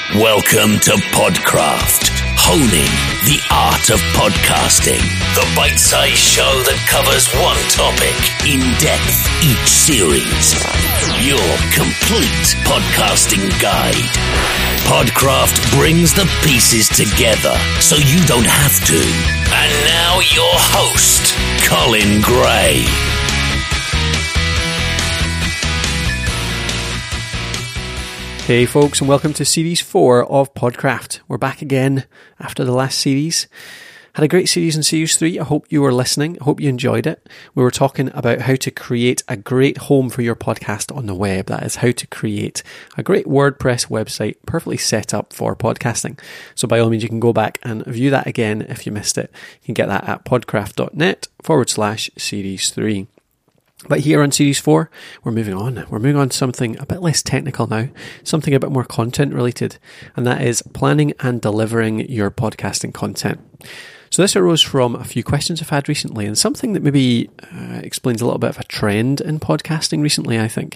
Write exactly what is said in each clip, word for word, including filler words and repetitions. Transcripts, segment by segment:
Welcome to Podcraft, honing the art of podcasting. The bite-sized show that covers one topic in depth each series. Your complete podcasting guide. Podcraft brings the pieces together so you don't have to. And now your host, Colin Gray. Hey folks, and welcome to Series four of Podcraft. We're back again after the last series. Had a great series in Series three. I hope you were listening. I hope you enjoyed it. We were talking about how to create a great home for your podcast on the web. That is how to create a great WordPress website perfectly set up for podcasting. So by all means, you can go back and view that again if you missed it. You can get that at podcraft.net forward slash Series three. But here on Series four, we're moving on. We're moving on to something a bit less technical now, something a bit more content related, and that is planning and delivering your podcasting content. So this arose from a few questions I've had recently, and something that maybe uh, explains a little bit of a trend in podcasting recently, I think.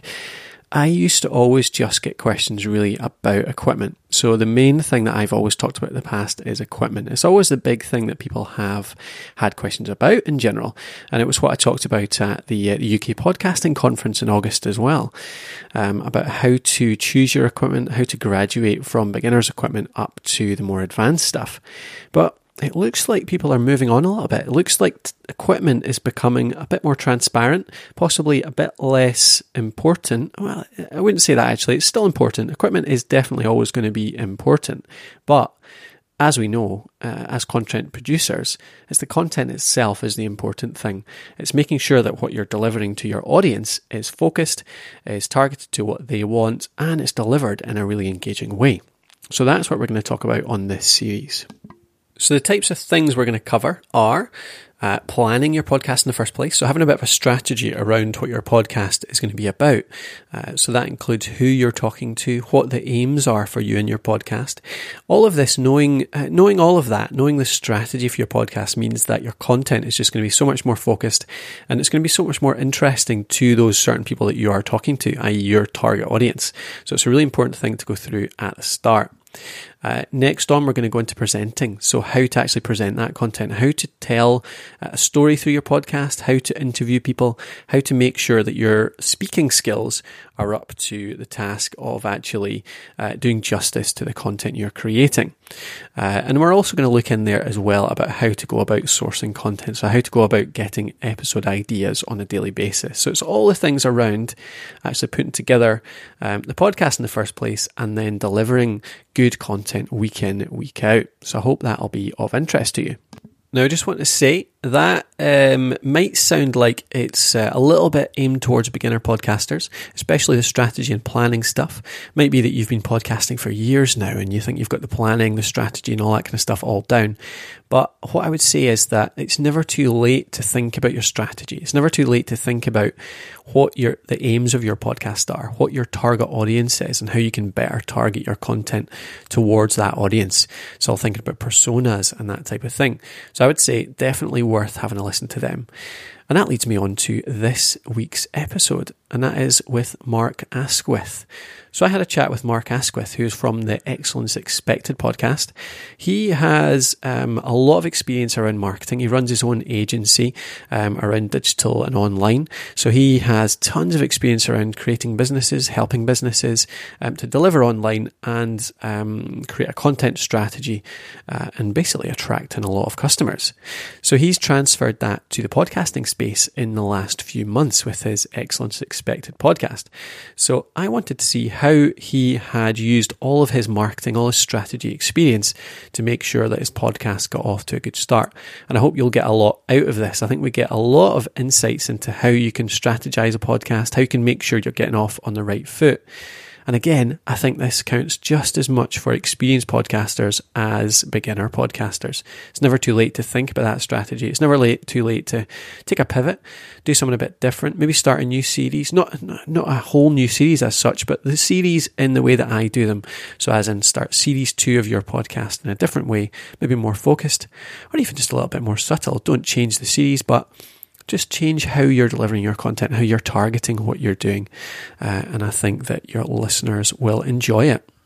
I used to always just get questions really about equipment. So the main thing that I've always talked about in the past is equipment. It's always the big thing that people have had questions about in general. And it was what I talked about at the, uh, the U K Podcasting Conference in August as well, um, about how to choose your equipment, how to graduate from beginner's equipment up to the more advanced stuff. But it looks like people are moving on a little bit. It looks like t- equipment is becoming a bit more transparent, possibly a bit less important. Well, I wouldn't say that actually. It's still important. Equipment is definitely always going to be important. But as we know, uh, as content producers, it's the content itself is the important thing. It's making sure that what you're delivering to your audience is focused, is targeted to what they want, and it's delivered in a really engaging way. So that's what we're going to talk about on this series. So the types of things we're going to cover are uh, planning your podcast in the first place. So having a bit of a strategy around what your podcast is going to be about. Uh, so that includes who you're talking to, what the aims are for you and your podcast. All of this, knowing uh, knowing all of that, knowing the strategy for your podcast means that your content is just going to be so much more focused, and it's going to be so much more interesting to those certain people that you are talking to, that is your target audience. So it's a really important thing to go through at the start. Uh, next on, we're going to go into presenting. So how to actually present that content, how to tell a story through your podcast, how to interview people, how to make sure that your speaking skills are up to the task of actually uh, doing justice to the content you're creating. Uh, and we're also going to look in there as well about how to go about sourcing content. So how to go about getting episode ideas on a daily basis. So it's all the things around actually putting together um, the podcast in the first place and then delivering good content week in, week out. So I hope that'll be of interest to you. Now, I just want to say that um, might sound like it's uh, a little bit aimed towards beginner podcasters, especially the strategy and planning stuff. Might be that you've been podcasting for years now and you think you've got the planning, the strategy and all that kind of stuff all down. But what I would say is that it's never too late to think about your strategy. It's never too late to think about what your the aims of your podcast are, what your target audience is, and how you can better target your content towards that audience. So I'll think about personas and that type of thing. So I would say definitely worth having a listen to them. And that leads me on to this week's episode, and that is with Mark Asquith. So I had a chat with Mark Asquith, who's from the Excellence Expected podcast. He has um, a lot of experience around marketing. He runs his own agency um, around digital and online. So he has tons of experience around creating businesses, helping businesses um, to deliver online and um, create a content strategy uh, and basically attracting a lot of customers. So he's transferred that to the podcasting space in the last few months with his Excellence Expected podcast. So I wanted to see how he had used all of his marketing, all his strategy experience to make sure that his podcast got off to a good start. And I hope you'll get a lot out of this. I think we get a lot of insights into how you can strategize a podcast, how you can make sure you're getting off on the right foot. And again, I think this counts just as much for experienced podcasters as beginner podcasters. It's never too late to think about that strategy. It's never late, too late to take a pivot, do something a bit different, maybe start a new series, not, not a whole new series as such, but the series in the way that I do them. So as in start series two of your podcast in a different way, maybe more focused, or even just a little bit more subtle. Don't change the series, but just change how you're delivering your content, how you're targeting what you're doing. Uh, and I think that your listeners will enjoy it.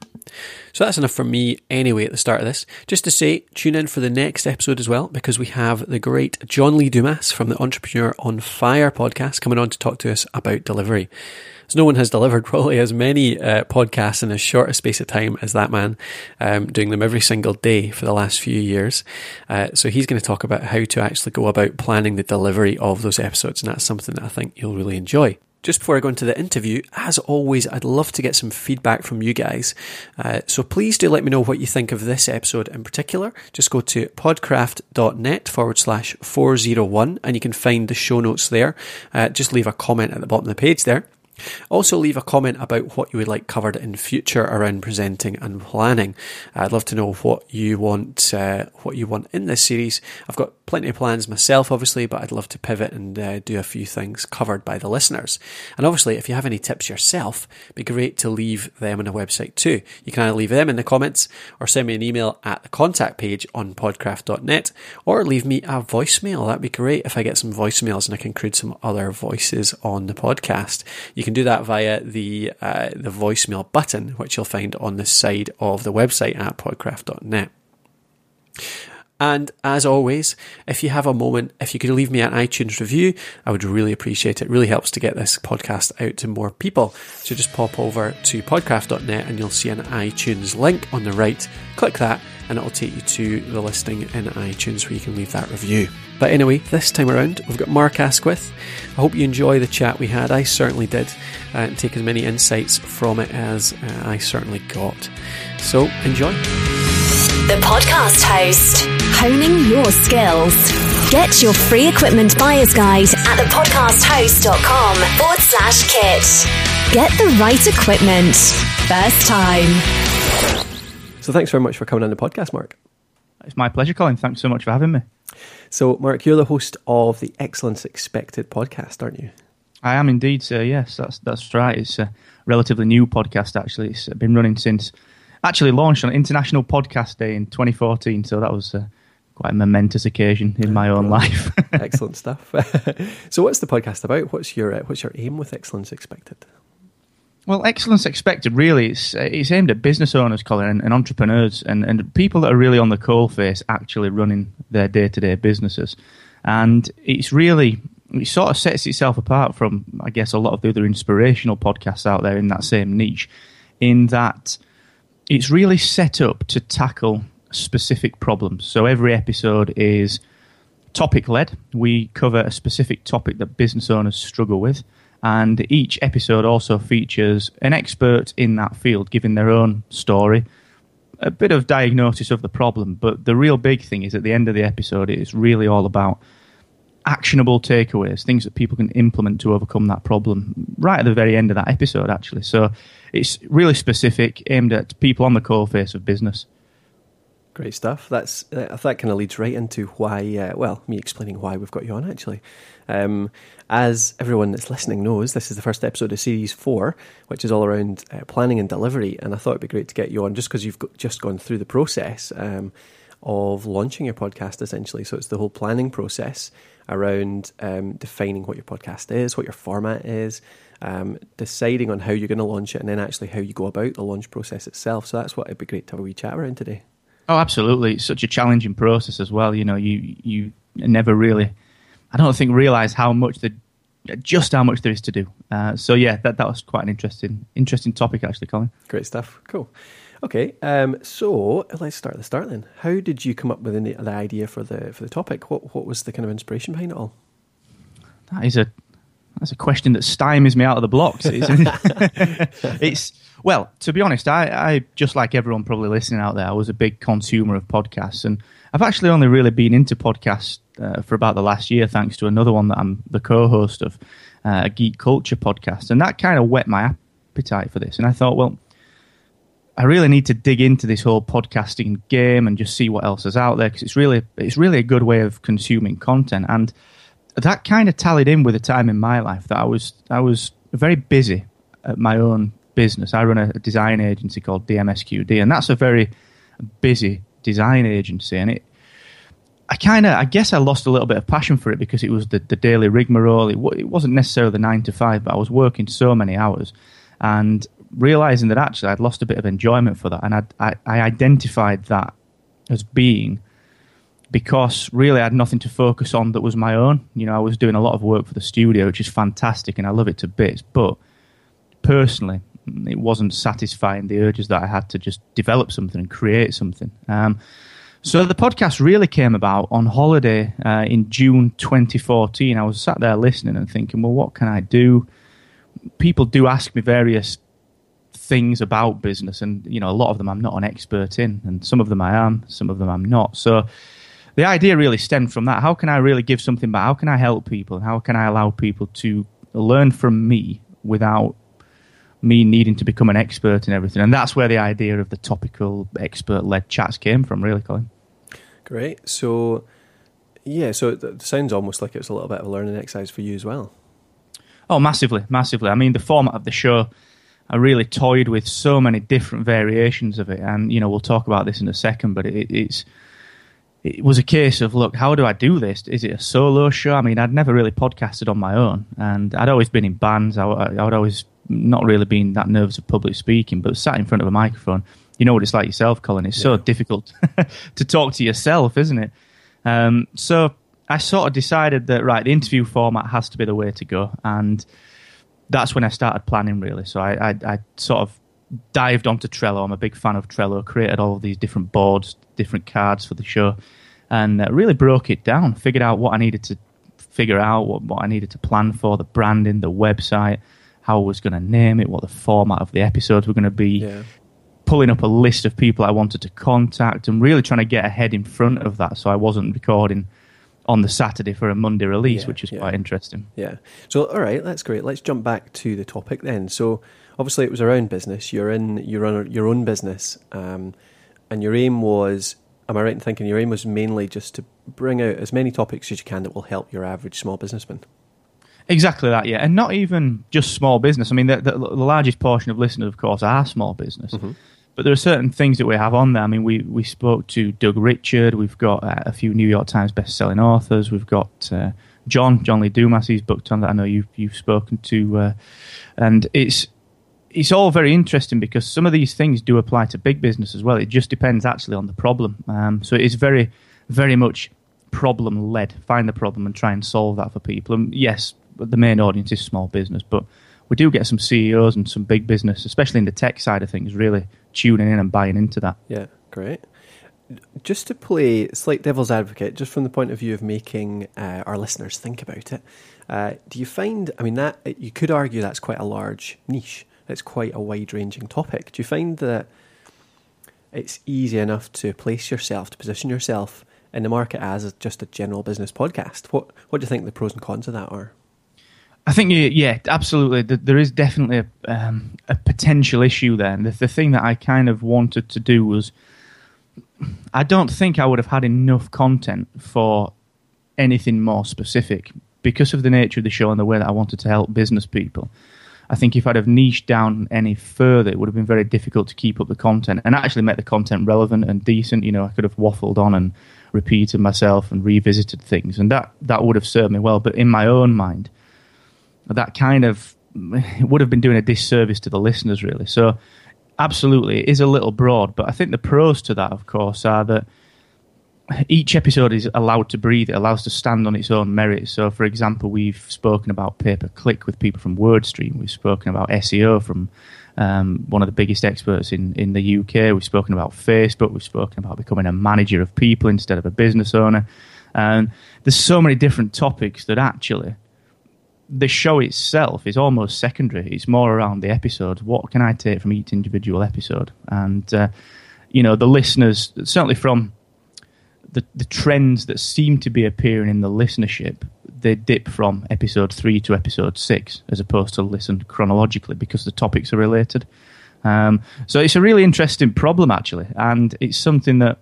So that's enough from me anyway at the start of this. Just to say, tune in for the next episode as well, because we have the great John Lee Dumas from the Entrepreneur on Fire podcast coming on to talk to us about delivery. As no one has delivered probably as many uh, podcasts in as short a space of time as that man, um, doing them every single day for the last few years. Uh, so he's going to talk about how to actually go about planning the delivery of those episodes, and that's something that I think you'll really enjoy. Just before I go into the interview, as always, I'd love to get some feedback from you guys. Uh, so please do let me know what you think of this episode in particular. Just go to podcraft.net forward slash 401 and you can find the show notes there. Uh, just leave a comment at the bottom of the page there. Also leave a comment about what you would like covered in future around presenting and planning. I'd love to know what you want uh, what you want in this series. I've got plenty of plans myself, obviously, but I'd love to pivot and uh, do a few things covered by the listeners. And obviously, if you have any tips yourself, it'd be great to leave them on the website too. You can either leave them in the comments or send me an email at the contact page on podcraft dot net or leave me a voicemail. That'd be great if I get some voicemails and I can include some other voices on the podcast. You can do that via the uh, the voicemail button, which you'll find on the side of the website at podcraft dot net. And as always, if you have a moment, if you could leave me an iTunes review, I would really appreciate it. It really helps to get this podcast out to more people. So just pop over to podcraft dot net and you'll see an iTunes link on the right. Click that and it'll take you to the listing in iTunes where you can leave that review. But anyway, this time around, we've got Mark Asquith. I hope you enjoy the chat we had. I certainly did, uh, and take as many insights from it as uh, I certainly got. So enjoy. The podcast host, honing your skills. Get your free equipment buyer's guide at thepodcasthost.com forward slash kit. Get the right equipment. First time. So thanks very much for coming on the podcast, Mark. It's my pleasure, Colin. Thanks so much for having me. So, Mark, you're the host of the Excellence Expected podcast, aren't you? I am indeed, sir. Yes, that's that's right. It's a relatively new podcast, actually. It's been running since, actually launched on International Podcast Day in twenty fourteen, so that was uh, quite a momentous occasion in my own life. Excellent stuff. So what's the podcast about? What's your uh, what's your aim with Excellence Expected? Well, Excellence Expected, really, it's, it's aimed at business owners, Colin, and, and entrepreneurs, and, and people that are really on the coalface actually running their day-to-day businesses. And it's really, it sort of sets itself apart from, I guess, a lot of the other inspirational podcasts out there in that same niche, in that it's really set up to tackle specific problems. So every episode is topic-led. We cover a specific topic that business owners struggle with. And each episode also features an expert in that field giving their own story, a bit of diagnosis of the problem. But the real big thing is at the end of the episode, it is really all about actionable takeaways, things that people can implement to overcome that problem right at the very end of that episode, actually. So it's really specific, aimed at people on the coalface of business. Great stuff. That's uh, that kind of leads right into why, uh, well, me explaining why we've got you on, actually. Um, as everyone that's listening knows, this is the first episode of Series four, which is all around uh, planning and delivery, and I thought it'd be great to get you on just because you've got, just gone through the process um, of launching your podcast, essentially. So it's the whole planning process around um, defining what your podcast is, what your format is, um, deciding on how you're going to launch it, and then actually how you go about the launch process itself. So that's what it'd be great to have a wee chat around today. Oh, absolutely. It's such a challenging process as well. You know, you you never really, I don't think, realise how much, the, just how much there is to do. Uh, so yeah, that, that was quite an interesting interesting topic, actually, Colin. Great stuff. Cool. Okay, um, so let's start at the start then. How did you come up with the, the idea for the for the topic? What what was the kind of inspiration behind it all? That is a that's a question that stymies me out of the blocks. It's well, to be honest, I, I just like everyone probably listening out there, I was a big consumer of podcasts, and I've actually only really been into podcasts uh, for about the last year, thanks to another one that I'm the co-host of, uh, a Geek Culture podcast, and that kind of whet my appetite for this. And I thought, well, I really need to dig into this whole podcasting game and just see what else is out there, because it's really it's really a good way of consuming content. And that kind of tallied in with a time in my life that I was I was very busy at my own business. I run a design agency called D M S Q D, and that's a very busy design agency. And it, I kind of, I guess I lost a little bit of passion for it because it was the, the daily rigmarole. It, it wasn't necessarily the nine to five, but I was working so many hours. And realizing that actually I'd lost a bit of enjoyment for that, and I'd, I I identified that as being because really I had nothing to focus on that was my own. You know, I was doing a lot of work for the studio, which is fantastic, and I love it to bits. But personally, it wasn't satisfying the urges that I had to just develop something and create something. Um, so the podcast really came about on holiday uh, in June twenty fourteen. I was sat there listening and thinking, well, what can I do? People do ask me various things about business, and you know, a lot of them I'm not an expert in, and some of them I am, some of them I'm not. So the idea really stemmed from that. How can I really give something back? How can I help people? How can I allow people to learn from me without me needing to become an expert in everything? And that's where the idea of the topical expert-led chats came from, really, Colin. Great. So, yeah, so it sounds almost like it's a little bit of a learning exercise for you as well. Oh, massively, massively. I mean, the format of the show, I really toyed with so many different variations of it. And, you know, we'll talk about this in a second, but it, it's it was a case of, look, how do I do this? Is it a solo show? I mean, I'd never really podcasted on my own, and I'd always been in bands. I, I would always not really been that nervous of public speaking, but sat in front of a microphone, you know what it's like yourself, Colin. It's yeah. so difficult to talk to yourself, isn't it? Um, so I sort of decided that, right, the interview format has to be the way to go, and that's when I started planning, really. So I, I, I sort of dived onto Trello. I'm a big fan of Trello, created all of these different boards, different cards for the show, and uh, really broke it down, figured out what I needed to figure out, what, what I needed to plan for, the branding, the website, how I was going to name it, what the format of the episodes were going to be, yeah. pulling up a list of people I wanted to contact, and really trying to get ahead in front of that so I wasn't recording on the Saturday for a Monday release, yeah, which is yeah. quite interesting. Yeah. So, all right, that's great. Let's jump back to the topic then. So, obviously, it was around business. You're in, you run your own business, um, and your aim was, am I right in thinking your aim was mainly just to bring out as many topics as you can that will help your average small businessman? Exactly that, yeah. And not even just small business. I mean, the, the, the largest portion of listeners, of course, are small business. Mm-hmm. But there are certain things that we have on there. I mean, we, we spoke to Doug Richard. We've got uh, a few New York Times best-selling authors. We've got uh, John, John Lee Dumas. He's booked on that. I know you've, you've spoken to. Uh, and it's it's all very interesting because some of these things do apply to big business as well. It just depends actually on the problem. Um, so it is very, very much problem-led. Find the problem and try and solve that for people. And yes, the main audience is small business, but we do get some C E Os and some big business, especially in the tech side of things, really tuning in and buying into that. Yeah, great. Just to play slight devil's advocate, just from the point of view of making uh, our listeners think about it, uh, do you find, I mean, that you could argue that's quite a large niche. It's quite a wide-ranging topic. Do you find that it's easy enough to place yourself, to position yourself in the market as just a general business podcast? What What do you think the pros and cons of that are? I think, yeah, absolutely. There is definitely a, um, a potential issue there. And the, the thing that I kind of wanted to do was, I don't think I would have had enough content for anything more specific because of the nature of the show and the way that I wanted to help business people. I think if I'd have niched down any further, it would have been very difficult to keep up the content and actually make the content relevant and decent. You know, I could have waffled on and repeated myself and revisited things, and that, that would have served me well. But in my own mind, that kind of it would have been doing a disservice to the listeners, really. So, absolutely, it is a little broad, but I think the pros to that, of course, are that each episode is allowed to breathe. It allows to stand on its own merit. So, for example, we've spoken about pay-per-click with people from WordStream. We've spoken about S E O from um, one of the biggest experts in, in the U K. We've spoken about Facebook. We've spoken about becoming a manager of people instead of a business owner. And there's so many different topics that actually the show itself is almost secondary. It's more around the episodes. What can I take from each individual episode? And, uh, you know, the listeners, certainly from the, the trends that seem to be appearing in the listenership, they dip from episode three to episode six as opposed to listen chronologically because the topics are related. Um, so it's a really interesting problem, actually. And it's something that,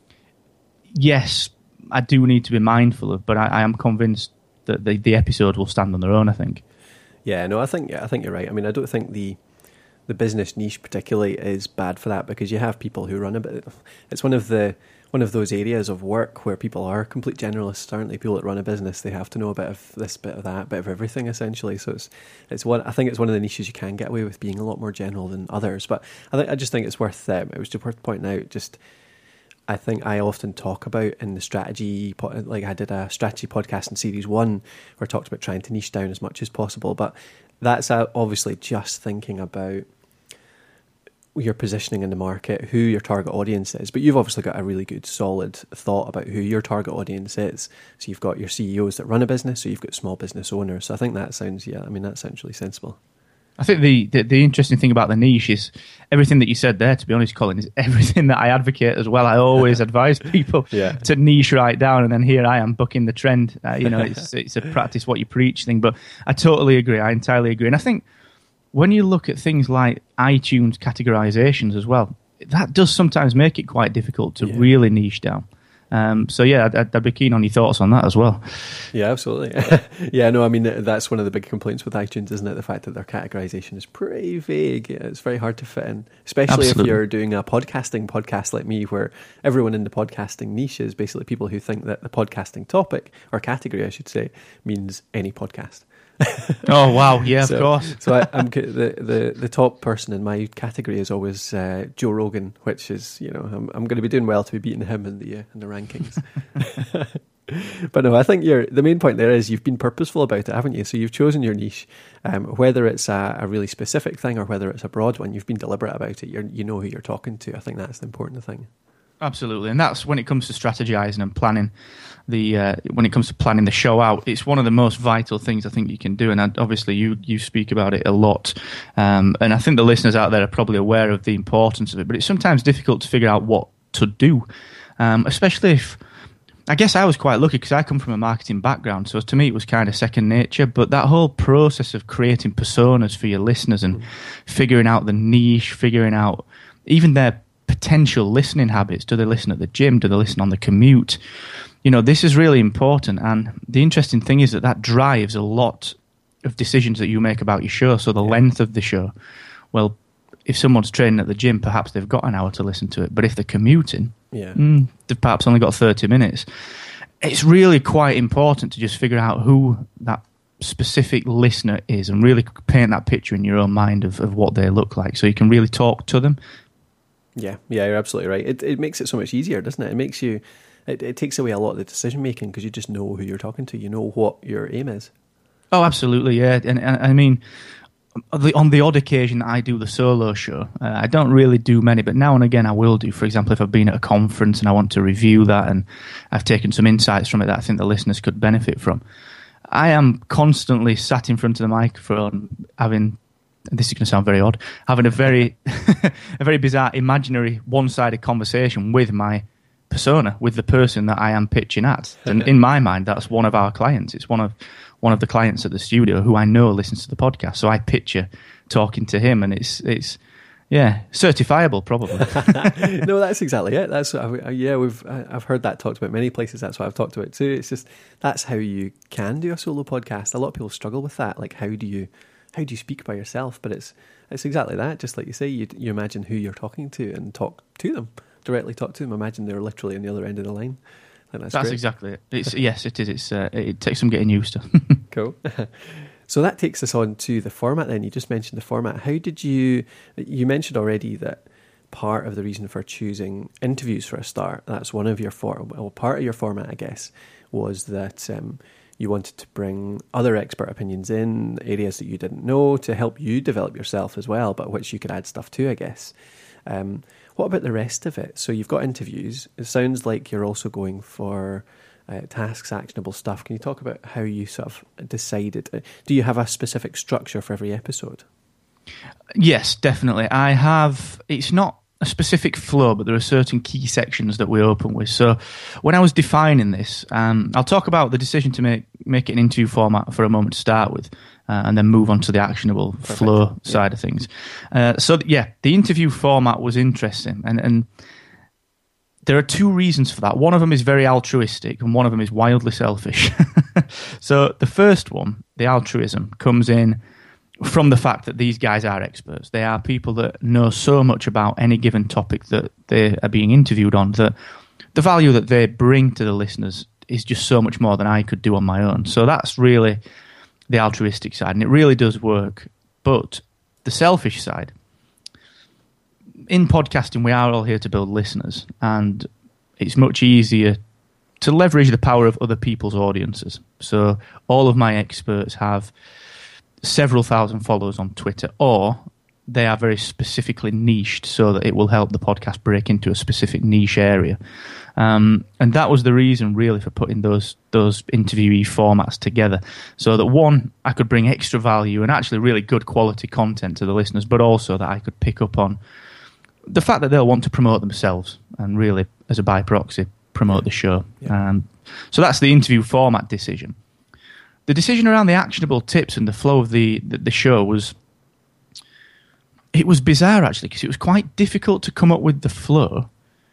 yes, I do need to be mindful of, but I, I am convinced that the, the episode will stand on their own, I think. Yeah, no, I think I think you're right. I mean, I don't think the the business niche particularly is bad for that because you have people who run a bit. It's one of the one of those areas of work where people are complete generalists, aren't they? People that run a business, they have to know a bit of this, bit of that, bit of everything, essentially. So it's it's one. I think it's one of the niches you can get away with being a lot more general than others. But I think I just think it's worth um, it was just worth pointing out. Just I think I often talk about in the strategy, like I did a strategy podcast in series one where I talked about trying to niche down as much as possible. But that's obviously just thinking about your positioning in the market, who your target audience is. But you've obviously got a really good solid thought about who your target audience is. So you've got your C E Os that run a business, so you've got small business owners. So I think that sounds, yeah, I mean, that sounds really sensible. I think the, the, the interesting thing about the niche is everything that you said there, to be honest, Colin, is everything that I advocate as well. I always advise people yeah. to niche right down, and then here I am bucking the trend. Uh, you know, it's it's a practice what you preach thing, but I totally agree. I entirely agree. And I think when you look at things like iTunes categorizations as well, that does sometimes make it quite difficult to yeah. really niche down. Um, so yeah, I'd, I'd be keen on your thoughts on that as well. Yeah, absolutely. yeah, no, I mean, that's one of the big complaints with iTunes, isn't it? The fact that their categorization is pretty vague. It's very hard to fit in, especially Absolutely. If you're doing a podcasting podcast like me, where everyone in the podcasting niche is basically people who think that the podcasting topic, or category, I should say, means any podcast. Oh wow! Yeah, so, of course. so I, I'm the, the the top person in my category is always uh, Joe Rogan, which is, you know, I'm I'm going to be doing well to be beating him in the uh, in the rankings. But no, I think you're the main point there is you've been purposeful about it, haven't you? So you've chosen your niche, um, whether it's a, a really specific thing or whether it's a broad one. You've been deliberate about it. You're, you know who you're talking to. I think that's the important thing. Absolutely, and that's when it comes to strategizing and planning the uh, when it comes to planning the show out. It's one of the most vital things I think you can do, and obviously you you speak about it a lot. Um, and I think the listeners out there are probably aware of the importance of it. But it's sometimes difficult to figure out what to do, um, especially if. I guess I was quite lucky because I come from a marketing background, so to me it was kind of second nature. But that whole process of creating personas for your listeners and figuring out the niche, figuring out even their potential listening habits. Do they listen at the gym? Do they listen on the commute? You know, this is really important. And the interesting thing is that that drives a lot of decisions that you make about your show. So the yeah. length of the show. Well, if someone's training at the gym, perhaps they've got an hour to listen to it. But if they're commuting, yeah. mm, they've perhaps only got thirty minutes. It's really quite important to just figure out who that specific listener is and really paint that picture in your own mind of, of what they look like so you can really talk to them. Yeah, yeah, you're absolutely right. It it makes it so much easier, doesn't it? It makes you, it, it takes away a lot of the decision making because you just know who you're talking to. You know what your aim is. Oh, absolutely, yeah. And, and I mean, the, on the odd occasion that I do the solo show, uh, I don't really do many, but now and again I will do. For example, if I've been at a conference and I want to review that and I've taken some insights from it that I think the listeners could benefit from, I am constantly sat in front of the microphone having, this is going to sound very odd, having a very a very bizarre imaginary one-sided conversation with my persona, with the person that I am pitching at. And in my mind, that's one of our clients. It's one of one of the clients at the studio who I know listens to the podcast. So I picture talking to him, and it's it's yeah, certifiable probably. No, that's exactly it. That's I, yeah, we've I've heard that talked about many places. That's what I've talked about too. It's just that's how you can do a solo podcast. A lot of people struggle with that. Like, how do you how do you speak by yourself? But it's it's exactly that. Just like you say, you you imagine who you're talking to and talk to them directly. Talk to them. Imagine they're literally on the other end of the line. That's, that's exactly it. It's yes, it is. It's uh, it takes some getting used to. Cool. So that takes us on to the format then. You just mentioned the format. How did you, you mentioned already that part of the reason for choosing interviews for a start, that's one of your, for, well, part of your format, I guess, was that um, you wanted to bring other expert opinions in, areas that you didn't know, to help you develop yourself as well, but which you could add stuff to, I guess. Um, what about the rest of it? So you've got interviews. It sounds like you're also going for Uh, tasks, actionable stuff. Can you talk about how you sort of decided? Do you have a specific structure for every episode? Yes, definitely. I have, it's not a specific flow, but there are certain key sections that we open with. So when I was defining this, um, I'll talk about the decision to make, make it an interview format for a moment to start with, uh, and then move on to the actionable Perfect. flow yeah. side of things. Uh, so yeah, the interview format was interesting, and and there are two reasons for that. One of them is very altruistic, and one of them is wildly selfish. So the first one, the altruism, comes in from the fact that these guys are experts. They are people that know so much about any given topic that they are being interviewed on that the value that they bring to the listeners is just so much more than I could do on my own. So that's really the altruistic side, and it really does work. But the selfish side, in podcasting, we are all here to build listeners, and it's much easier to leverage the power of other people's audiences. So all of my experts have several thousand followers on Twitter, or they are very specifically niched so that it will help the podcast break into a specific niche area. Um, and that was the reason really for putting those those interviewee formats together, so that one, I could bring extra value and actually really good quality content to the listeners, but also that I could pick up on the fact that they'll want to promote themselves and really, as a by proxy, promote the show. Yeah. Um, so that's the interview format decision. The decision around the actionable tips and the flow of the, the, the show was, it was bizarre actually, because it was quite difficult to come up with the flow,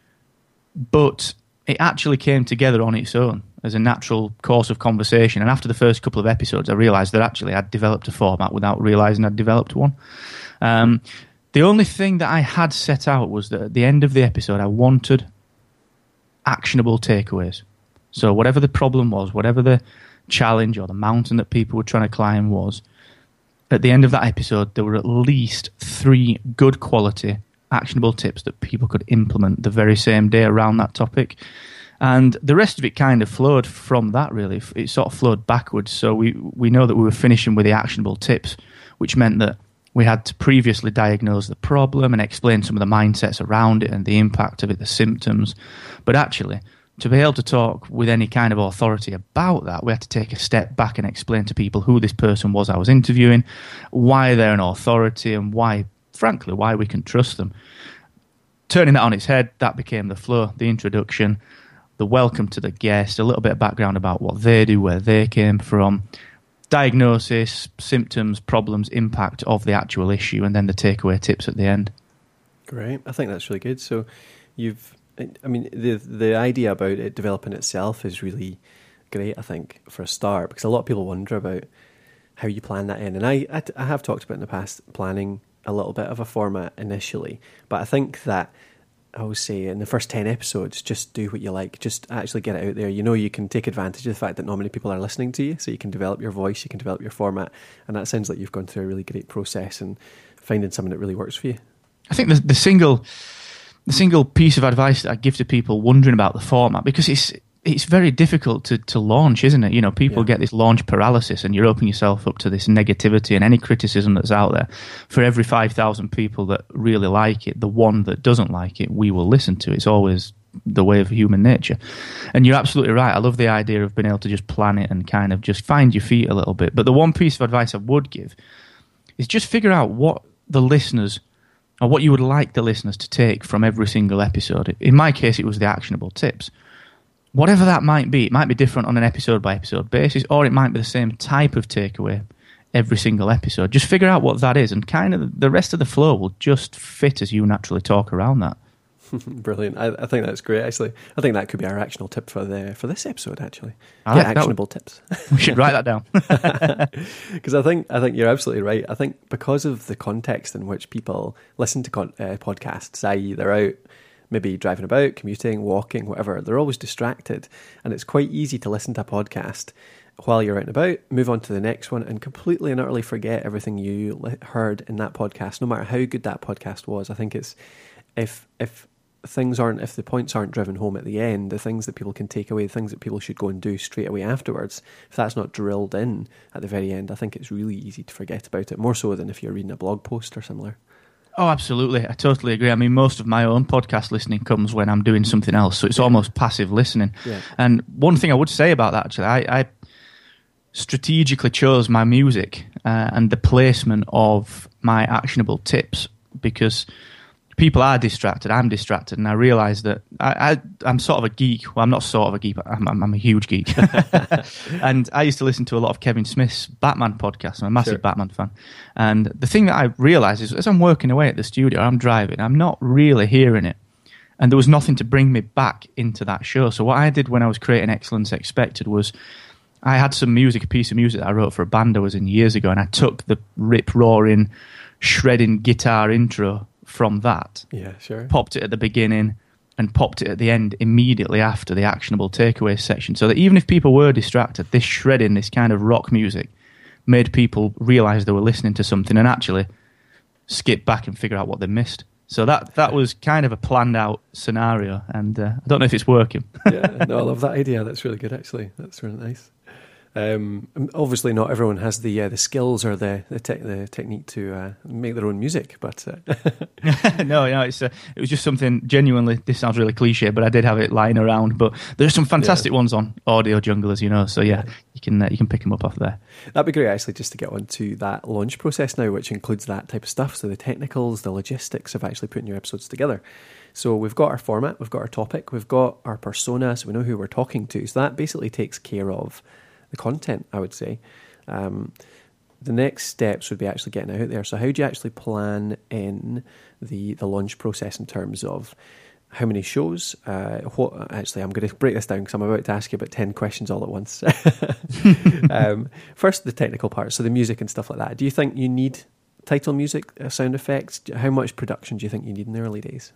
but it actually came together on its own as a natural course of conversation. And after the first couple of episodes, I realised that actually I'd developed a format without realising I'd developed one. Um, the only thing that I had set out was that at the end of the episode, I wanted actionable takeaways. So whatever the problem was, whatever the challenge or the mountain that people were trying to climb was, at the end of that episode, there were at least three good quality actionable tips that people could implement the very same day around that topic. And the rest of it kind of flowed from that, really. It sort of flowed backwards. So we, we know that we were finishing with the actionable tips, which meant that we had to previously diagnose the problem and explain some of the mindsets around it and the impact of it, the symptoms. But actually, to be able to talk with any kind of authority about that, we had to take a step back and explain to people who this person was I was interviewing, why they're an authority, and why, frankly, why we can trust them. Turning that on its head, that became the flow, the introduction, the welcome to the guest, a little bit of background about what they do, where they came from, diagnosis, symptoms, problems, impact of the actual issue, and then the takeaway tips at the end. Great. I think that's really good. So you've, I mean, the the idea about it developing itself is really great, I think, for a start, because a lot of people wonder about how you plan that in. And I, I, I have talked about in the past planning a little bit of a format initially, but I think that I always say in the first ten episodes, just do what you like. Just actually get it out there. You know, you can take advantage of the fact that not many people are listening to you, so you can develop your voice, you can develop your format, and that sounds like you've gone through a really great process and finding something that really works for you. I think the, the single the single piece of advice that I give to people wondering about the format, because it's it's very difficult to, to launch, isn't it? You know, people yeah. get this launch paralysis, and you're opening yourself up to this negativity and any criticism that's out there. For every five thousand people that really like it, the one that doesn't like it, we will listen to. It's always the way of human nature. And you're absolutely right. I love the idea of being able to just plan it and kind of just find your feet a little bit. But the one piece of advice I would give is just figure out what the listeners, or what you would like the listeners to take from every single episode. In my case, it was the actionable tips. Whatever that might be, it might be different on an episode-by-episode basis, or it might be the same type of takeaway every single episode. Just figure out what that is, and kind of the rest of the flow will just fit as you naturally talk around that. Brilliant. I, I think that's great, actually. I think that could be our actionable tip for the for this episode, actually. I yeah, like actionable tips. We should write that down. Because I think I think you're absolutely right. I think because of the context in which people listen to con- uh, podcasts, that is they're out maybe driving about, commuting, walking, whatever, they're always distracted. And it's quite easy to listen to a podcast while you're out and about, move on to the next one, and completely and utterly forget everything you li- heard in that podcast, no matter how good that podcast was. I think it's, if if things aren't, if the points aren't driven home at the end, the things that people can take away, the things that people should go and do straight away afterwards, if that's not drilled in at the very end, I think it's really easy to forget about it, more so than if you're reading a blog post or similar. Oh, absolutely. I totally agree. I mean, most of my own podcast listening comes when I'm doing something else, so it's almost passive listening. Yeah. And one thing I would say about that, actually, I, I strategically chose my music uh, and the placement of my actionable tips, because people are distracted, I'm distracted, and I realise that I, I, I'm sort of a geek. Well, I'm not sort of a geek, I'm, I'm, I'm a huge geek. And I used to listen to a lot of Kevin Smith's Batman podcasts. I'm a massive sure. Batman fan. And the thing that I realised is, as I'm working away at the studio, I'm driving, I'm not really hearing it. And there was nothing to bring me back into that show. So what I did when I was creating Excellence Expected was, I had some music, a piece of music that I wrote for a band I was in years ago, and I took the rip-roaring, shredding guitar intro from that, yeah, sure. popped it at the beginning, and popped it at the end immediately after the actionable takeaways section, so that even if people were distracted, this shredding, this kind of rock music, made people realise they were listening to something and actually skip back and figure out what they missed. So that that was kind of a planned out scenario, and uh, I don't know if it's working. Yeah, no, I love that idea. That's really good, actually. That's really nice. Um, obviously, not everyone has the uh, the skills or the the, te- the technique to uh, make their own music, but uh... no, no, it's uh, it was just something genuinely. This sounds really cliche, but I did have it lying around. But there's some fantastic yeah. ones on Audio Jungle, as you know. So yeah, yeah. you can uh, you can pick them up off there. That'd be great, actually, just to get onto that launch process now, which includes that type of stuff. So the technicals, the logistics of actually putting your episodes together. So we've got our format, we've got our topic, we've got our persona, so we know who we're talking to. So that basically takes care of the content, I would say. Um, the next steps would be actually getting it out there. So how do you actually plan in the, the launch process in terms of how many shows? Uh, what actually, I'm going to break this down because I'm about to ask you about ten questions all at once. um, first, the technical part, so the music and stuff like that. Do you think you need title music, uh, sound effects? How much production do you think you need in the early days?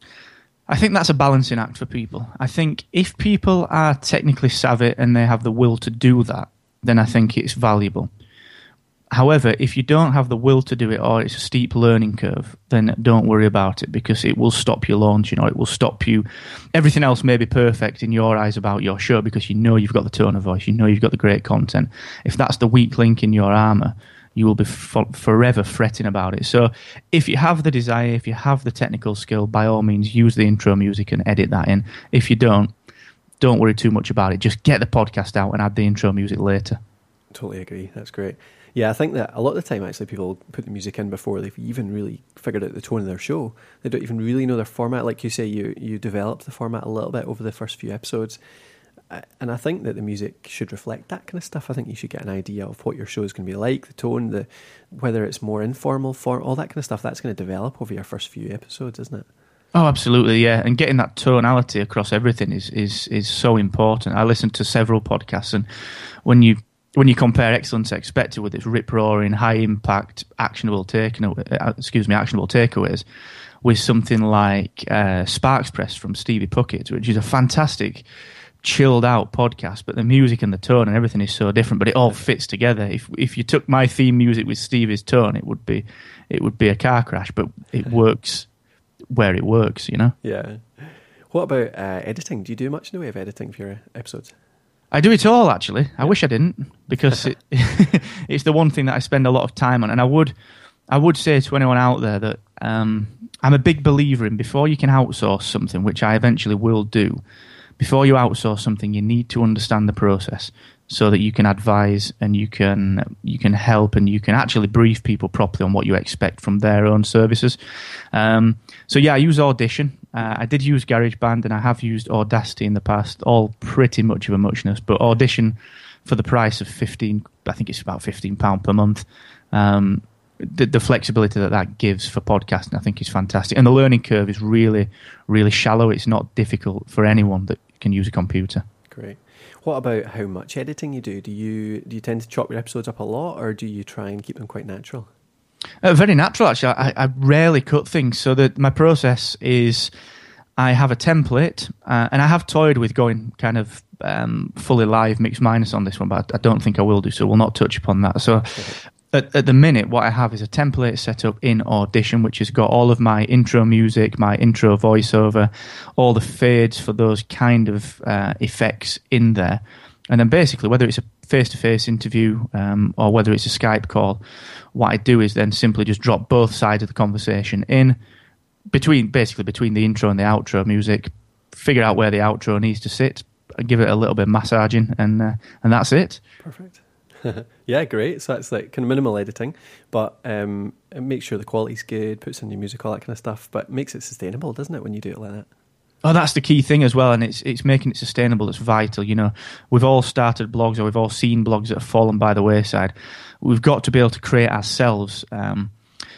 I think that's a balancing act for people. I think if people are technically savvy and they have the will to do that, then I think it's valuable. However, if you don't have the will to do it or it's a steep learning curve, then don't worry about it, because it will stop your launch, you know, it will stop you. Everything else may be perfect in your eyes about your show because you know you've got the tone of voice, you know you've got the great content. If that's the weak link in your armour, you will be for, forever fretting about it. So if you have the desire, if you have the technical skill, by all means, use the intro music and edit that in. If you don't, don't worry too much about it. Just get the podcast out and add the intro music later. Totally agree. That's great. Yeah, I think that a lot of the time, actually, people put the music in before they've even really figured out the tone of their show. They don't even really know their format. Like you say, you, you develop the format a little bit over the first few episodes. And I think that the music should reflect that kind of stuff. I think you should get an idea of what your show is going to be like, the tone, the whether it's more informal, form, all that kind of stuff. That's going to develop over your first few episodes, isn't it? Oh, absolutely, yeah. And getting that tonality across everything is is is so important. I listened to several podcasts, and when you when you compare Excellence Expected with its rip-roaring, high-impact, actionable takeaways, uh, excuse me, actionable takeaways, with something like uh, Sparks Press from Stevie Puckett, which is a fantastic, chilled out podcast, but the music and the tone and everything is so different, but it all fits together. If if you took my theme music with Stevie's tone, it would be it would be a car crash, but it works where it works, you know? Yeah. What about uh, editing? Do you do much in the way of editing for your episodes? I do it all, actually. I wish I didn't, because it, it's the one thing that I spend a lot of time on. And I would I would say to anyone out there that um, I'm a big believer in, before you can outsource something, which I eventually will do, before you outsource something, you need to understand the process so that you can advise and you can you can help and you can actually brief people properly on what you expect from their own services. Um, so yeah, I use Audition. Uh, I did use GarageBand and I have used Audacity in the past, all pretty much of a muchness, but Audition, for the price of fifteen, I think it's about fifteen pounds per month, um, the, the flexibility that that gives for podcasting, I think is fantastic. And the learning curve is really, really shallow. It's not difficult for anyone that can use a computer. Great. What about how much editing you do? Do you do you tend to chop your episodes up a lot, or do you try and keep them quite natural? Uh, very natural, actually. I, I rarely cut things. So that my process is, I have a template, uh, and I have toyed with going kind of um, fully live mix minus on this one, but I, I don't think I will do, so we'll not touch upon that. So at, at the minute, what I have is a template set up in Audition, which has got all of my intro music, my intro voiceover, all the fades for those kind of uh, effects in there. And then basically, whether it's a face-to-face interview um, or whether it's a Skype call, what I do is then simply just drop both sides of the conversation in, between basically between the intro and the outro music, figure out where the outro needs to sit, give it a little bit of massaging, and uh, and that's it. Perfect. Yeah, great. So that's like kind of minimal editing, but um, it makes sure the quality's good, puts in your music, all that kind of stuff, but makes it sustainable, doesn't it, when you do it like that? Oh, that's the key thing as well, and it's it's making it sustainable. It's vital. You know, we've all started blogs, or we've all seen blogs that have fallen by the wayside. We've got to be able to create ourselves. Um,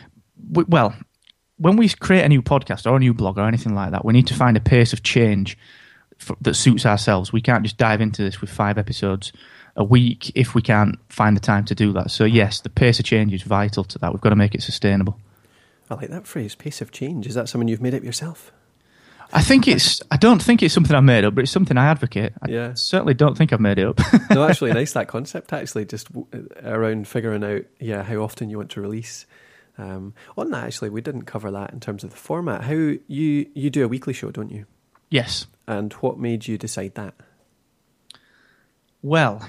we, well, when we create a new podcast or a new blog or anything like that, we need to find a pace of change for, that suits ourselves. We can't just dive into this with five episodes a week if we can't find the time to do that. So yes, the pace of change is vital to that. We've got to make it sustainable. I like that phrase, pace of change. Is that something you've made up yourself? I think it's. I don't think it's something I've made up, but it's something I advocate. I Yeah. certainly don't think I've made it up. No, actually, nice that concept. Actually, just w- around figuring out, yeah, how often you want to release. Um, on that, actually, we didn't cover that in terms of the format. How you you do a weekly show, don't you? Yes. And what made you decide that? Well,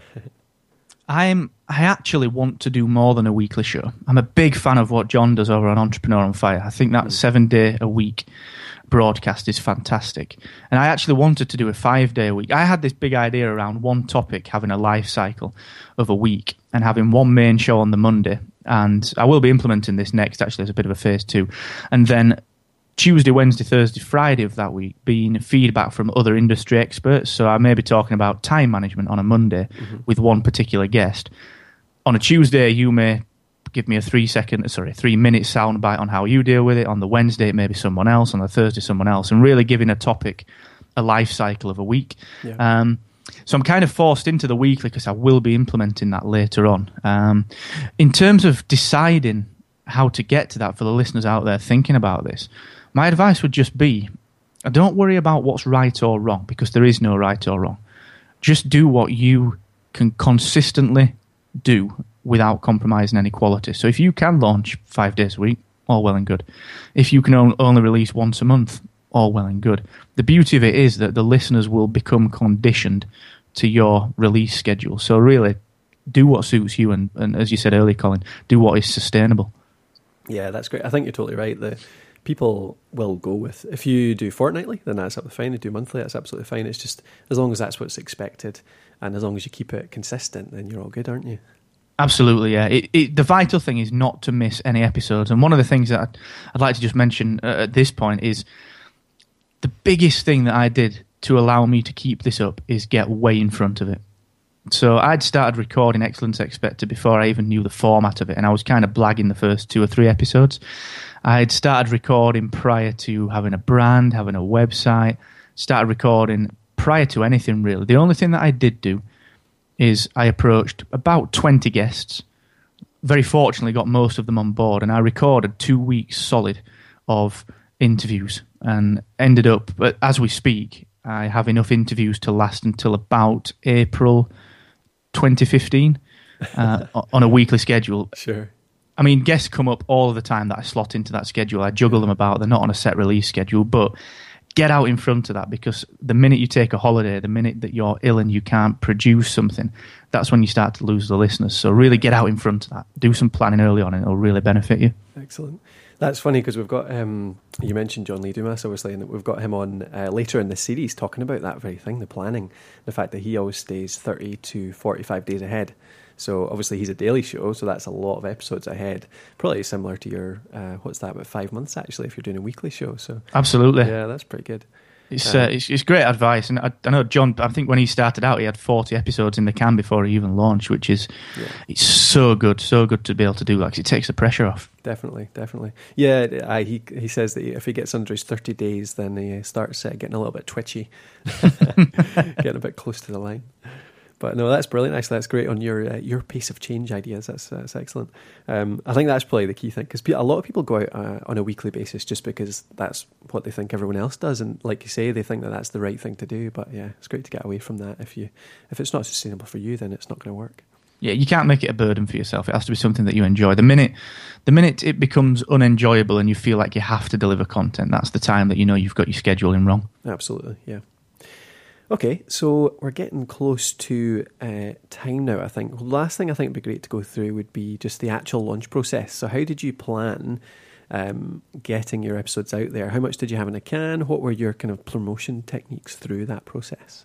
I'm. I actually want to do more than a weekly show. I'm a big fan of what John does over on Entrepreneur on Fire. I think that mm. seven day a week broadcast is fantastic. And I actually wanted to do a five day a week. I had this big idea around one topic, having a life cycle of a week and having one main show on the Monday. And I will be implementing this next, actually, as a bit of a phase two. And then Tuesday, Wednesday, Thursday, Friday of that week being feedback from other industry experts. So I may be talking about time management on a Monday mm-hmm. with one particular guest. On a Tuesday, you may give me a three second, sorry, three minute soundbite on how you deal with it. On the Wednesday, it may be someone else. On the Thursday, someone else. And really giving a topic a life cycle of a week. Yeah. Um, so I'm kind of forced into the weekly because I will be implementing that later on. Um, in terms of deciding how to get to that for the listeners out there thinking about this, my advice would just be, don't worry about what's right or wrong, because there is no right or wrong. Just do what you can consistently do without compromising any quality. So if you can launch five days a week, all well and good. If you can on- only release once a month, all well and good. The beauty of it is that the listeners will become conditioned to your release schedule. So really, do what suits you, and, and as you said earlier, Colin, do what is sustainable. Yeah, that's great. I think you're totally right. The people will go with, if you do fortnightly, then that's absolutely fine. If you do monthly, that's absolutely fine. It's just, as long as that's what's expected, and as long as you keep it consistent, then you're all good, aren't you? Absolutely, yeah. It, it, the vital thing is not to miss any episodes. And one of the things that I'd, I'd like to just mention uh, at this point is the biggest thing that I did to allow me to keep this up is get way in front of it. So I'd started recording Excellence Expected before I even knew the format of it, and I was kind of blagging the first two or three episodes. I'd started recording prior to having a brand, having a website, started recording prior to anything really. The only thing that I did do is I approached about twenty guests, very fortunately got most of them on board, and I recorded two weeks solid of interviews, and ended up, as we speak, I have enough interviews to last until about April twenty fifteen uh, on a weekly schedule. Sure. I mean, guests come up all the time that I slot into that schedule. I juggle them about. They're not on a set release schedule, but get out in front of that, because the minute you take a holiday, the minute that you're ill and you can't produce something, that's when you start to lose the listeners. So really get out in front of that. Do some planning early on and it'll really benefit you. Excellent. That's funny because we've got, um, you mentioned John Lee Dumas, obviously, and we've got him on uh, later in the series talking about that very thing, the planning, the fact that he always stays thirty to forty-five days ahead. So obviously he's a daily show, so that's a lot of episodes ahead. Probably similar to your, uh, what's that, about five months actually, if you're doing a weekly show. So absolutely. Yeah, that's pretty good. It's, um, uh, it's it's great advice, and I, I know John. I think when he started out, he had forty episodes in the can before he even launched, which is yeah. It's so good, so good to be able to do. Like, it takes the pressure off. Definitely, definitely. Yeah, I, he he says that if he gets under his thirty days, then he starts uh, getting a little bit twitchy, getting a bit close to the line. But no, that's brilliant. Actually, that's great on your uh, your pace of change ideas. That's that's excellent. Um, I think that's probably the key thing, because a lot of people go out uh, on a weekly basis just because that's what they think everyone else does, and like you say, they think that that's the right thing to do. But yeah, it's great to get away from that. If you if it's not sustainable for you, then it's not going to work. Yeah, you can't make it a burden for yourself. It has to be something that you enjoy. The minute the minute it becomes unenjoyable and you feel like you have to deliver content, that's the time that you know you've got your scheduling wrong. Absolutely, yeah. Okay, so we're getting close to uh, time now, I think. The last thing I think would be great to go through would be just the actual launch process. So how did you plan um, getting your episodes out there? How much did you have in a can? What were your kind of promotion techniques through that process?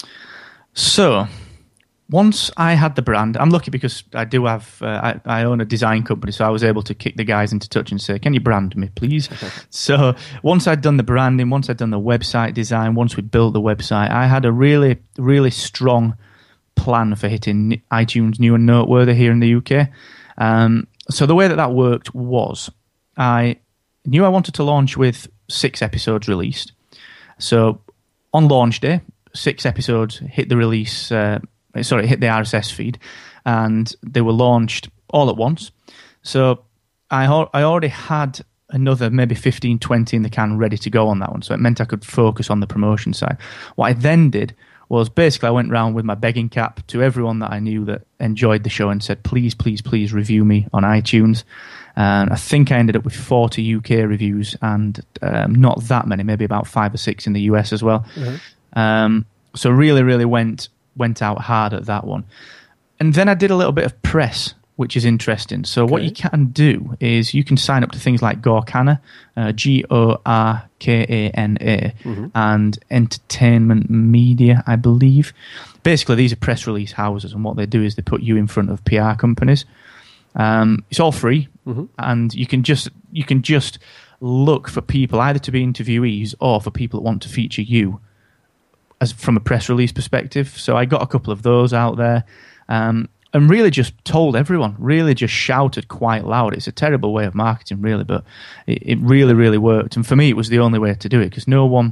So, once I had the brand, I'm lucky because I do have, uh, I, I own a design company, so I was able to kick the guys into touch and say, can you brand me, please? So once I'd done the branding, once I'd done the website design, once we'd built the website, I had a really, really strong plan for hitting iTunes New and Noteworthy here in the U K. Um, so the way that that worked was I knew I wanted to launch with six episodes released. So on launch day, six episodes hit the release uh Sorry, hit the R S S feed, and they were launched all at once. So I I already had another maybe fifteen, twenty in the can ready to go on that one. So it meant I could focus on the promotion side. What I then did was basically I went around with my begging cap to everyone that I knew that enjoyed the show and said, please, please, please review me on iTunes. And I think I ended up with forty U K reviews and um, not that many, maybe about five or six in the U S as well. Mm-hmm. Um, so really, really went went out hard at that one. And then I did a little bit of press, which is interesting. So okay. What you can do is you can sign up to things like Gorkana, uh, G O R K A N A, mm-hmm. and Entertainment Media, I believe. Basically, these are press release houses, and what they do is they put you in front of P R companies. Um, it's all free, mm-hmm. and you can just you can just look for people either to be interviewees or for people that want to feature you as from a press release perspective. So I got a couple of those out there. Um, And really just told everyone, really just shouted quite loud. It's a terrible way of marketing, really, but it, it really, really worked. And for me, it was the only way to do it because no one,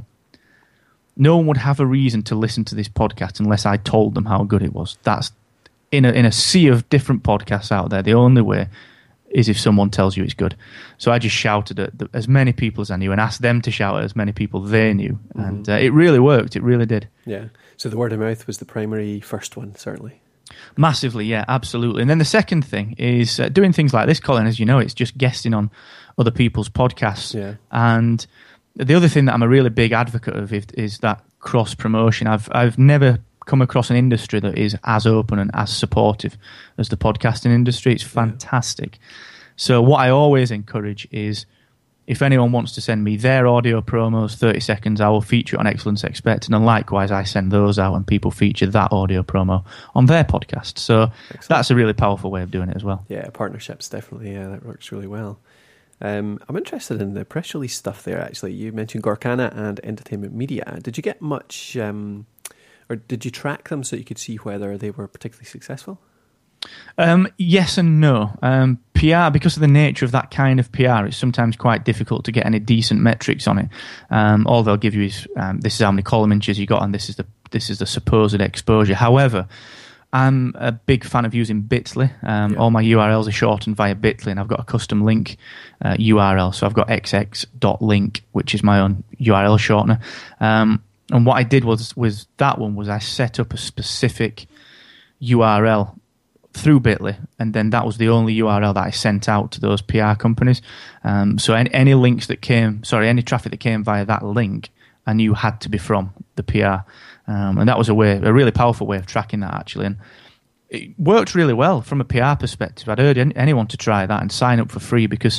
no one would have a reason to listen to this podcast unless I told them how good it was. That's in a in a sea of different podcasts out there. The only way is if someone tells you it's good. So I just shouted at the, as many people as I knew and asked them to shout at as many people they knew, mm-hmm. and uh, it really worked. It really did. Yeah. So the word of mouth was the primary first one, certainly. Massively, yeah, absolutely. And then the second thing is uh, doing things like this, Colin, as you know, it's just guesting on other people's podcasts. Yeah. And the other thing that I'm a really big advocate of is, is that cross-promotion. I've I've never come across an industry that is as open and as supportive as the podcasting industry. It's fantastic. Yeah. So what I always encourage is if anyone wants to send me their audio promos, thirty seconds, I will feature it on Excellence Expected. And likewise, I send those out and people feature that audio promo on their podcast. So Excellent. That's a really powerful way of doing it as well. Yeah, partnerships, definitely. Yeah, that works really well. Um, I'm interested in the press release stuff there, actually. You mentioned Gorkana and Entertainment Media. Did you get much, um, or did you track them so you could see whether they were particularly successful? Um, yes and no. Um, P R, because of the nature of that kind of P R, it's sometimes quite difficult to get any decent metrics on it. Um, all they'll give you is um, this is how many column inches you got, and this is the this is the supposed exposure. However, I'm a big fan of using Bitly. Um, yeah. All my U R Ls are shortened via Bitly, and I've got a custom link uh, U R L. So I've got x x dot link, which is my own U R L shortener. Um, and what I did was was that one was I set up a specific U R L through Bitly, and then that was the only U R L that I sent out to those P R companies. Um, so any, any links that came, sorry, any traffic that came via that link, I knew had to be from the P R, um, and that was a way, a really powerful way of tracking that actually, and it worked really well from a P R perspective. I'd urge anyone to try that and sign up for free because,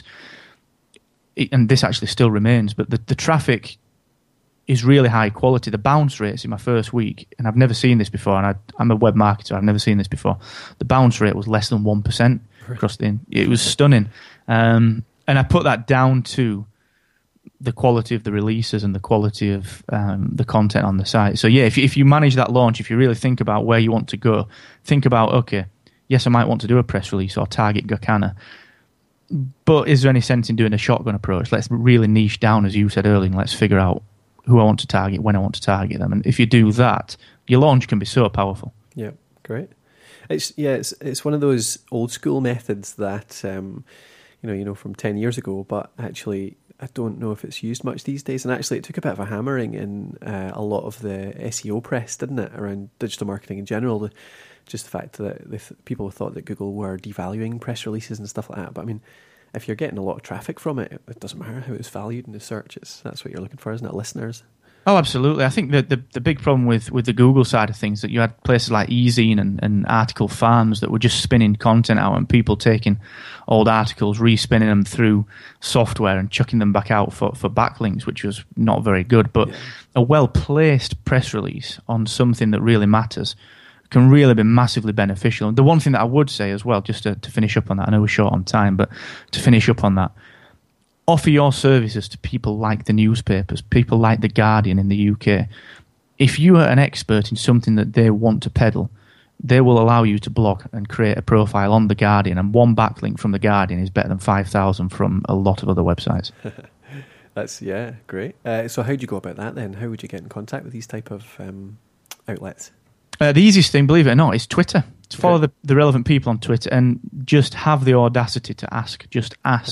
it, and this actually still remains, but the, the traffic is really high quality. The bounce rates in my first week, and I've never seen this before, and I, I'm a web marketer, I've never seen this before. The bounce rate was less than one percent across the, it was stunning. Um, and I put that down to the quality of the releases and the quality of um, the content on the site. So yeah, if you, if you manage that launch, if you really think about where you want to go, think about, okay, yes, I might want to do a press release or target Gorkana, but is there any sense in doing a shotgun approach? Let's really niche down, as you said earlier, and let's figure out who I want to target, when I want to target them. And if you do that, your launch can be so powerful. Yeah, great. It's yeah, it's it's one of those old school methods that um, you know, you know, from ten years ago, but actually I don't know if it's used much these days. And actually it took a bit of a hammering in uh, a lot of the S E O press, didn't it, around digital marketing in general. The, just the fact that the, people thought that Google were devaluing press releases and stuff like that. But I mean, if you're getting a lot of traffic from it, it doesn't matter how it's valued in the search. It's, that's what you're looking for, isn't it, listeners? Oh, absolutely. I think that the, the big problem with, with the Google side of things that you had places like eZine and, and article farms that were just spinning content out and people taking old articles, respinning them through software and chucking them back out for, for backlinks, which was not very good. But yeah. A well-placed press release on something that really matters can really be massively beneficial. And the one thing that I would say as well, just to, to finish up on that, I know we're short on time, but to finish up on that, offer your services to people like the newspapers, people like The Guardian in the U K. If you are an expert in something that they want to peddle, they will allow you to blog and create a profile on The Guardian, and one backlink from The Guardian is better than five thousand from a lot of other websites. That's, yeah, great. Uh, so how do you go about that then? How would you get in contact with these type of um, outlets? Uh, the easiest thing, believe it or not, is Twitter. To follow the, the relevant people on Twitter and just have the audacity to ask. Just ask.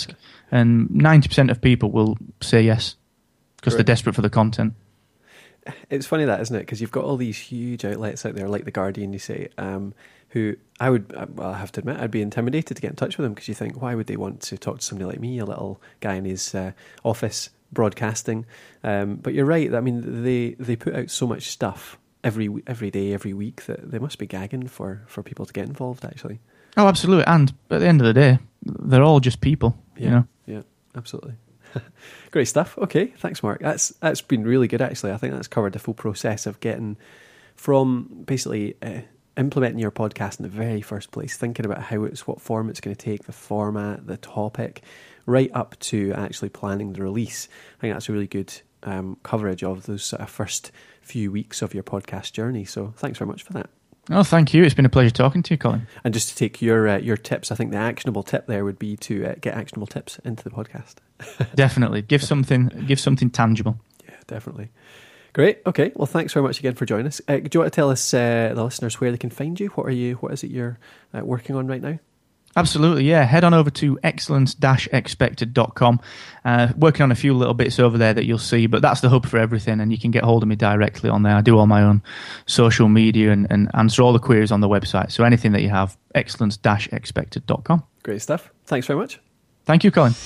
and ninety percent of people will say yes because Right. they're desperate for the content. It's funny that, isn't it? Because you've got all these huge outlets out there, like The Guardian, you say, um, who I would, well, I have to admit, I'd be intimidated to get in touch with them because you think, why would they want to talk to somebody like me, a little guy in his uh, office broadcasting? Um, but you're right. I mean, they, they put out so much stuff every every day, every week that they must be gagging for, for people to get involved, actually. Oh, absolutely. And at the end of the day, they're all just people, Yeah, you know? yeah, absolutely. Great stuff. Okay, thanks, Mark. That's that's been really good, actually. I think that's covered the full process of getting from basically uh, implementing your podcast in the very first place, thinking about how it's, what form it's going to take, the format, the topic, right up to actually planning the release. I think that's a really good um, coverage of those sort of first few weeks of your podcast journey. So thanks very much for that. Oh, thank you. It's been a pleasure talking to you, Colin. And just to take your uh, your tips, I think the actionable tip there would be to uh, get actionable tips into the podcast. Definitely. Give something give something tangible. Yeah, definitely. Great. Okay. Well, thanks very much again for joining us. Uh, do you want to tell us, uh, the listeners, where they can find you? What are you? What is it you're uh, working on right now? Absolutely, yeah. Head on over to excellence dash expected dot com. Uh, working on a few little bits over there that you'll see, but that's the hub for everything, and you can get hold of me directly on there. I do all my own social media and, and answer all the queries on the website. So anything that you have, excellence dash expected dot com. Great stuff. Thanks very much. Thank you, Colin.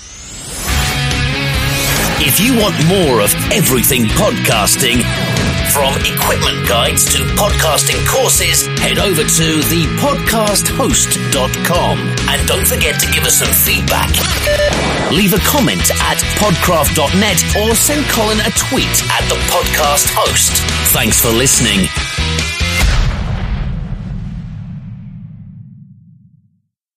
If you want more of everything podcasting, from equipment guides to podcasting courses, head over to the podcast host dot com. And don't forget to give us some feedback. Leave a comment at podcraft dot net or send Colin a tweet at the podcast host. Thanks for listening.